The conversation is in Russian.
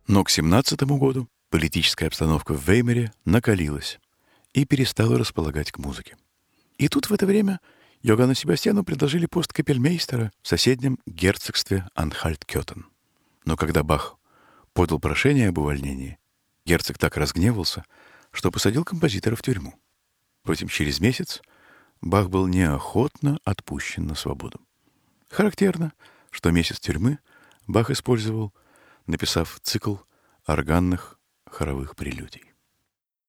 Но к 17-му году политическая обстановка в Веймаре накалилась и перестала располагать к музыке. И тут в это время Йоганну Себастьяну предложили пост капельмейстера в соседнем герцогстве Анхальт-Кётен. Но когда Бах подал прошение об увольнении, герцог так разгневался, что посадил композитора в тюрьму. Впрочем, через месяц Бах был неохотно отпущен на свободу. Характерно, что месяц тюрьмы Бах использовал, написав цикл органных хоровых прелюдий.